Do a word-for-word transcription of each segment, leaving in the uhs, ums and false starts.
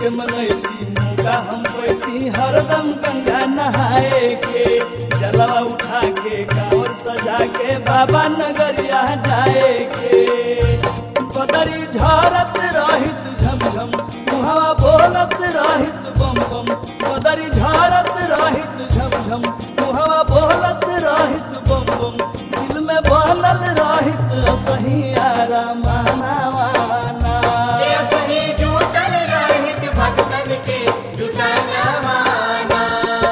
मनैती मौका हम पैती हरदम गंगा नहाए के जलवा उठा के कांवर सजा के बाबा नगरिया जाए के बदरी झरत रहित झमझम मुहवा बोलत रहित बम बम बदरी झरत रहित झमझम मुहवा बोलत रहित बम बम दिल में बहलल रहित सही आराम मानावाना सही जुटल रहित भक्तन के जुटाना माना।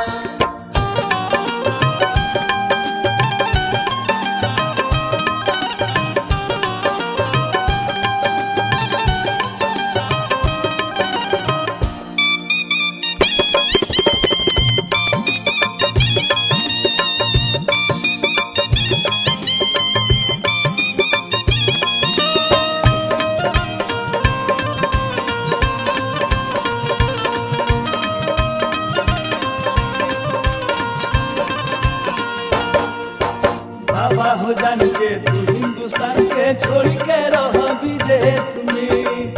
बाबा हो जान के तू हिंदुस्तान के छोड़ के रह विदेश में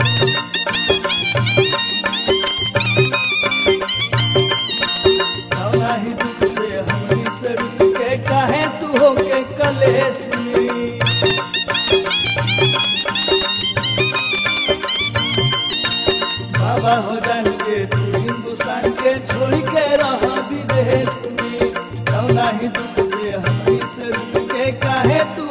ही दुख से हमनी से रुस के काहे तू हो के कलेश में बाबा हो जान के तू हिंदुस्तान के छोड़ के रह विदेश में ही दुख से हमनी से रुस के काहे तू